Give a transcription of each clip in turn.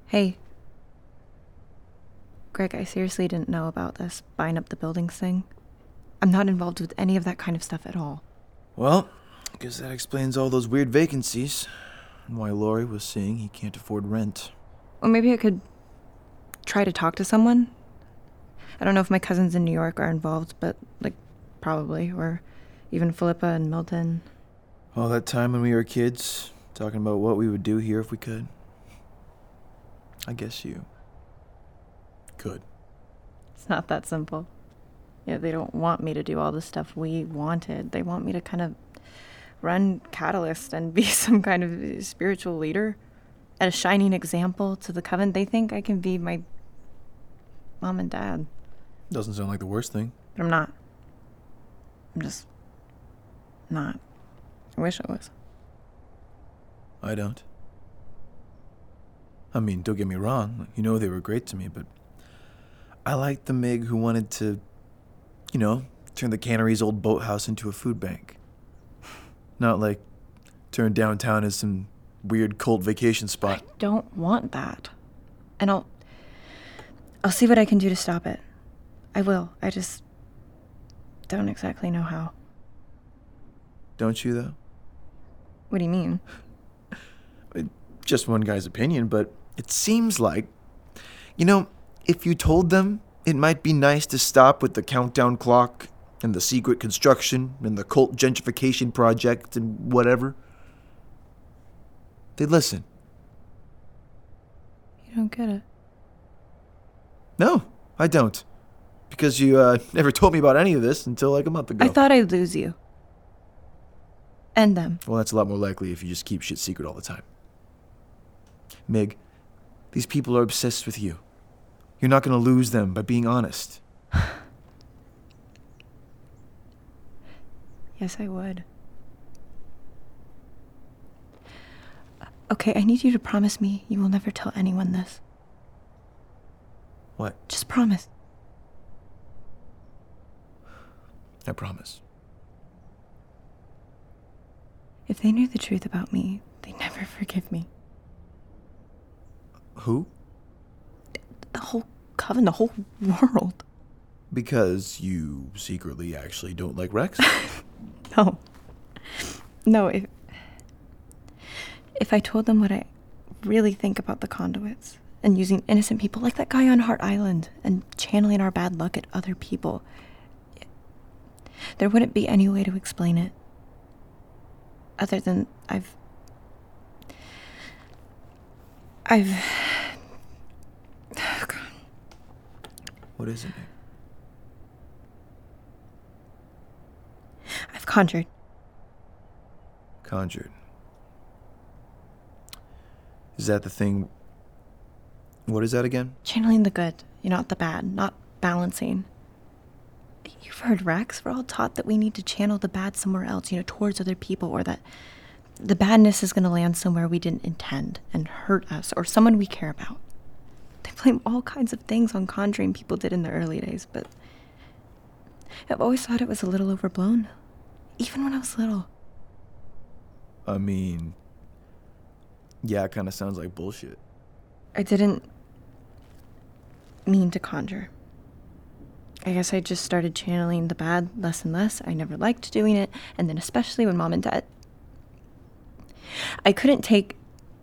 Hey, Greg, I seriously didn't know about this buying up the buildings thing. I'm not involved with any of that kind of stuff at all. Well, I guess that explains all those weird vacancies and why Laurie was saying he can't afford rent. Or maybe I could try to talk to someone. I don't know if my cousins in New York are involved, but, probably. Or even Philippa and Milton. All that time when we were kids, talking about what we would do here if we could. I guess you could. It's not that simple. They don't want me to do all the stuff we wanted. They want me to kind of run Catalyst and be some kind of spiritual leader and a shining example to the coven. They think I can be my mom and dad. Doesn't sound like the worst thing. But I'm not. I'm just not. I wish I was. I don't. I mean, don't get me wrong. You know they were great to me, but I liked the Mig who wanted to, turn the cannery's old boathouse into a food bank. Not like turn downtown as some weird cult vacation spot. I don't want that. And I'll see what I can do to stop it. I will. I just don't exactly know how. Don't you, though? What do you mean? Just one guy's opinion, but it seems like, if you told them it might be nice to stop with the countdown clock and the secret construction and the cult gentrification project and whatever, they'd listen. You don't get it. No, I don't. Because you never told me about any of this until like a month ago. I thought I'd lose you. And them. Well, that's a lot more likely if you just keep shit secret all the time. Mig, these people are obsessed with you. You're not going to lose them by being honest. Yes, I would. Okay, I need you to promise me you will never tell anyone this. What? Just promise. I promise. If they knew the truth about me, they'd never forgive me. Who? The whole coven, the whole world. Because you secretly actually don't like Rex? No, if I told them what I really think about the conduits and using innocent people like that guy on Hart Island and channeling our bad luck at other people, there wouldn't be any way to explain it. Other than I've What is it? I've conjured. Conjured. Is that the thing? What is that again? Channeling the good, not the bad, not balancing. You've heard Rex. We're all taught that we need to channel the bad somewhere else, towards other people, or that the badness is going to land somewhere we didn't intend and hurt us or someone we care about. They blame all kinds of things on conjuring people did in the early days, but I've always thought it was a little overblown, even when I was little. I mean, yeah, it kind of sounds like bullshit. I didn't mean to conjure. I guess I just started channeling the bad less and less. I never liked doing it, and then especially when Mom and Dad... I couldn't take...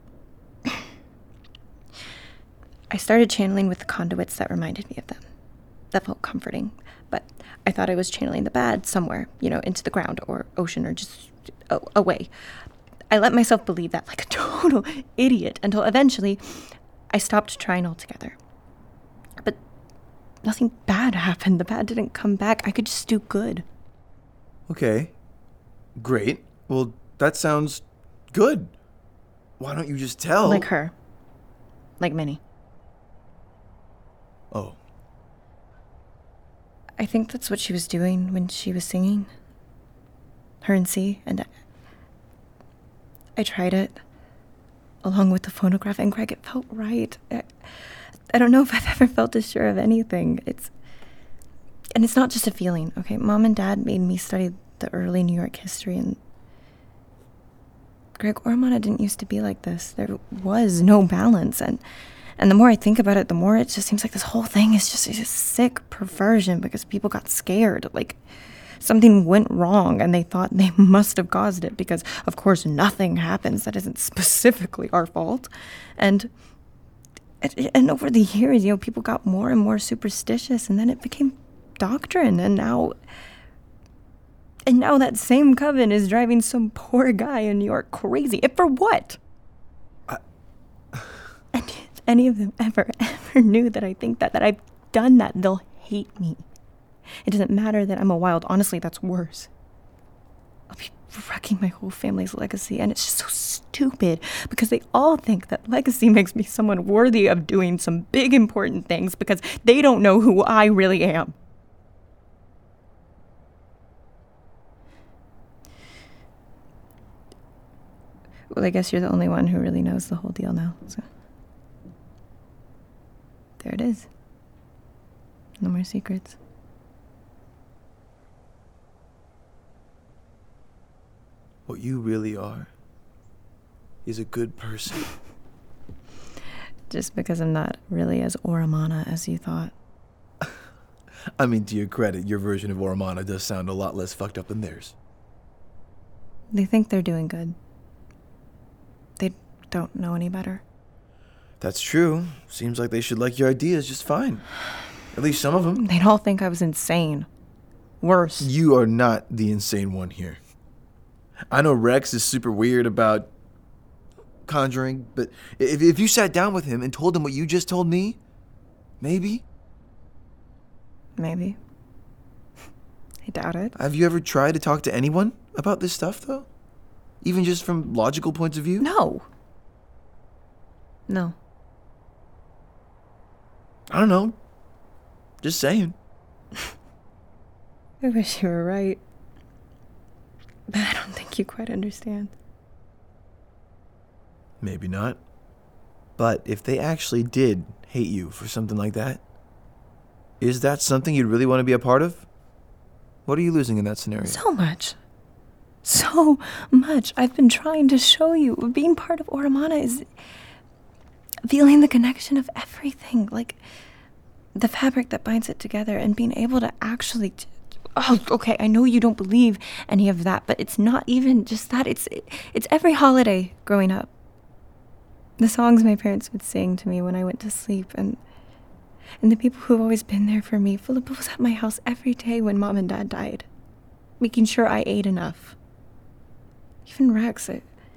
I started channeling with the conduits that reminded me of them. That felt comforting, but I thought I was channeling the bad somewhere, into the ground or ocean or just away. I let myself believe that like a total idiot until eventually I stopped trying altogether. But nothing bad happened. The bad didn't come back. I could just do good. Okay. Great. Well, that sounds good. Why don't you just tell? Like her. Like Minnie. Oh. I think that's what she was doing when she was singing. Her and C, and I tried it, along with the phonograph, and Greg, it felt right. I don't know if I've ever felt as sure of anything. It's not just a feeling, okay? Mom and Dad made me study the early New York history, and Greg, Ormana didn't used to be like this. There was no balance, and And the more I think about it, the more it just seems like this whole thing is just a sick perversion because people got scared. Like something went wrong and they thought they must have caused it because, of course, nothing happens that isn't specifically our fault. And over the years, people got more and more superstitious, and then it became doctrine. And now that same coven is driving some poor guy in New York crazy. And for what? And if any of them ever knew that I think that I've done that, they'll hate me. It doesn't matter that I'm a wild. Honestly, that's worse. I'll be wrecking my whole family's legacy, and it's just so stupid because they all think that legacy makes me someone worthy of doing some big important things because they don't know who I really am. Well, I guess you're the only one who really knows the whole deal now, so there it is. No more secrets. What you really are is a good person. Just because I'm not really as Oramana as you thought. I mean, to your credit, your version of Oramana does sound a lot less fucked up than theirs. They think they're doing good. They don't know any better. That's true. Seems like they should like your ideas just fine. At least some of them. They'd all think I was insane. Worse. You are not the insane one here. I know Rex is super weird about conjuring, but if you sat down with him and told him what you just told me, maybe. Maybe. I doubt it. Have you ever tried to talk to anyone about this stuff, though? Even just from logical points of view? No. I don't know. Just saying. I wish you were right. But I don't think you quite understand. Maybe not. But if they actually did hate you for something like that, is that something you'd really want to be a part of? What are you losing in that scenario? So much. So much. I've been trying to show you. Being part of Oramana is feeling the connection of everything. Like the fabric that binds it together and being able to actually... Oh, okay, I know you don't believe any of that, but it's not even just that. It's every holiday growing up. The songs my parents would sing to me when I went to sleep, and the people who've always been there for me. Philippa was at my house every day when Mom and Dad died, making sure I ate enough. Even Rex.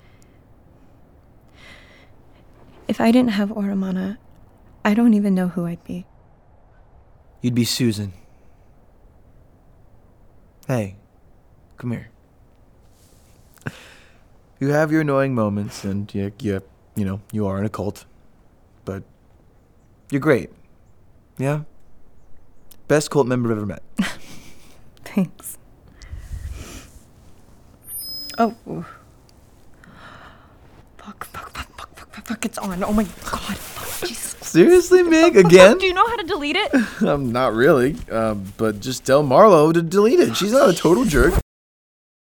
If I didn't have Oramana, I don't even know who I'd be. You'd be Susan. Hey, come here. You have your annoying moments, and you are in a cult, but you're great. Yeah? Best cult member I've ever met. Thanks. Oh. Fuck, it's on. Oh my god. Fuck, Jesus. Seriously, Meg? Again? Do you know how to delete it? Not really. But just tell Marlo to delete it. She's not a total jerk.